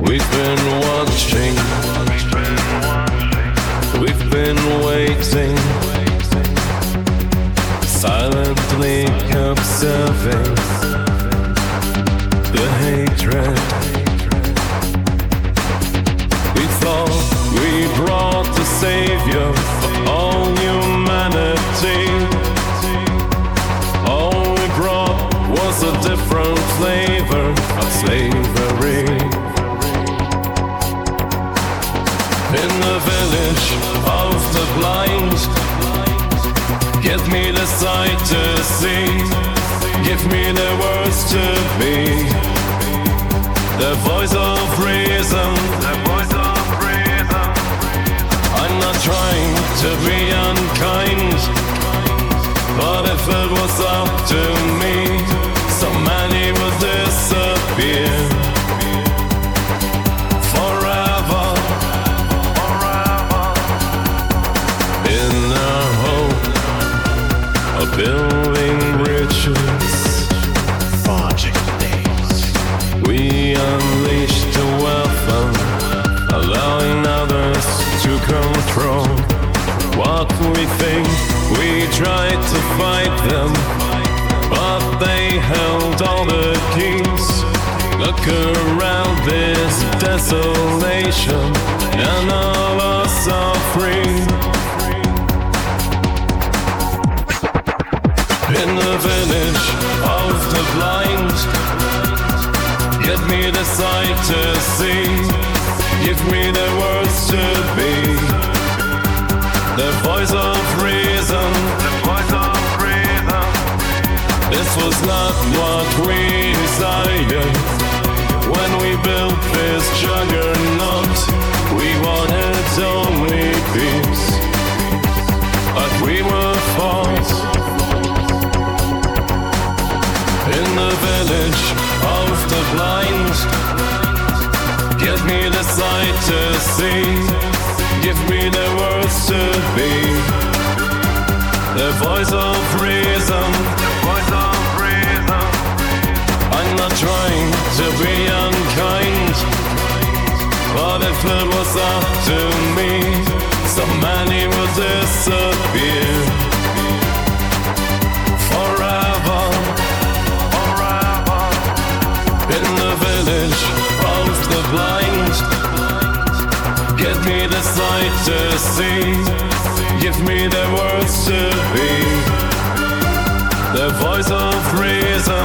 We've been watching, we've been waiting, silently observing the hatred. We thought we brought the savior of all humanity. All we brought was a different flavor of slavery. In the village of the blind, give me the sight to see, give me the words to be, the voice of reason, the voice of reason. I'm not trying to be unkind, but if it was up to me, so many would disappear forever. In the hope of building riches, we unleashed the weapon, allowing others to control what we think. We tried to fight them, but they held all the keys. Look around this desolation, and all of us are free. In the village of the blind, give me the sight to see, give me the words to be, the voice of reason, the voice of reason. This was not what we desired when we built this juggernaut. We wanted only peace, but we were forced. In the village of the blind, give me the sight to see, give me the words to be, the voice of reason, the voice of reason. I'm not trying to be unkind, but if it was up to me, so many would disappear forever. In the village of the blind, give me the sight to see, give me the words to be, the voice of reason.